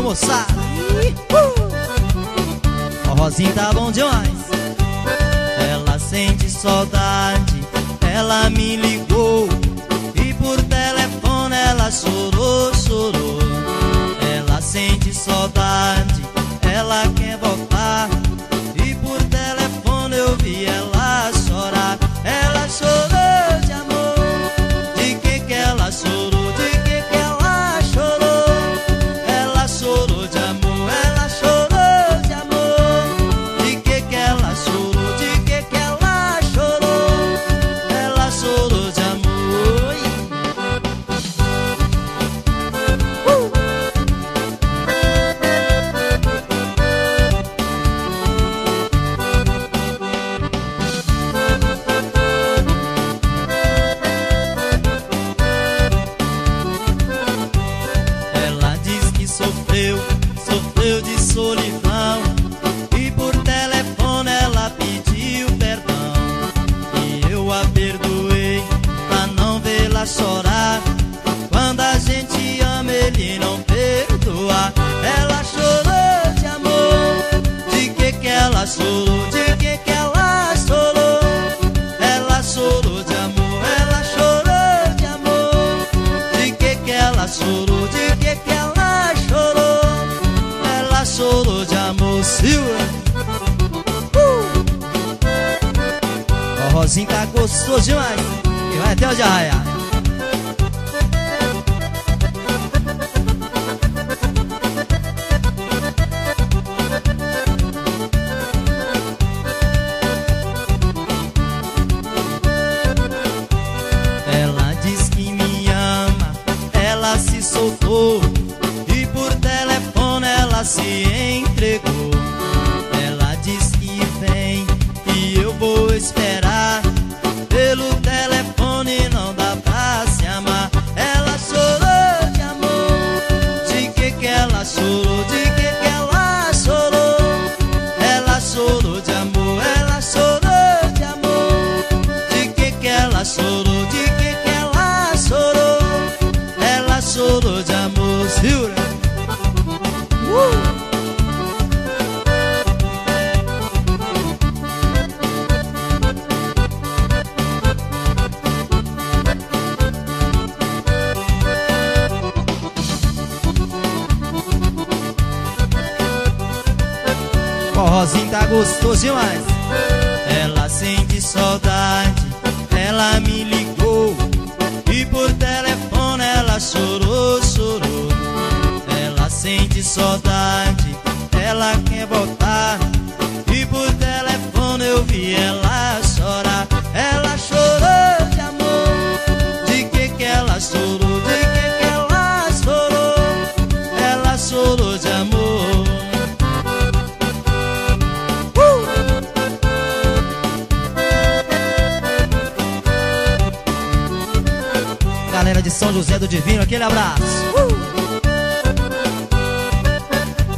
moçada. O Rosinho tá bom demais. Ela sente saudade, ela me ligou e por telefone ela chorou, chorou. Ela sente saudade, ela quer voltar e por telefone eu vi ela chorar. Ela chorou de amor, de que ela chorou, de que ela chorou. Ela chorou de amor, ela chorou de amor, de que ela chorou, de que ela chorou. Ela chorou de amor. Sofreu de solidão e por telefone ela pediu perdão. E eu a perdoei pra não vê-la chorar. Quando a gente ama ele não perdoa. Ela chorou de amor, de que ela chorou, de que ela chorou. Ela chorou de amor, ela chorou de amor, de que ela chorou, de que ela chorou. Chorou de amor, Silva. O Rosinho tá gostoso demais e vai até o de arraiar. Ela diz que me ama, ela se soltou e por telefone ela se entregou. Ela diz que vem e eu vou esperar. Pelo telefone não dá pra se amar. Ela chorou de amor, de que ela chorou, de que ela chorou. Ela chorou de amor, ela chorou de amor, de que ela chorou, de que ela chorou. Ela chorou de amor, Silva. O Rosinho tá gostoso demais. Ela sente saudade, ela me ligou e por telefone ela chorou, chorou. Ela sente saudade, ela quer voltar e por telefone eu vi ela chorar. Ela chorou de amor, de que ela chorou, de que ela chorou. Ela chorou de amor. Galera de São José do Divino, aquele abraço.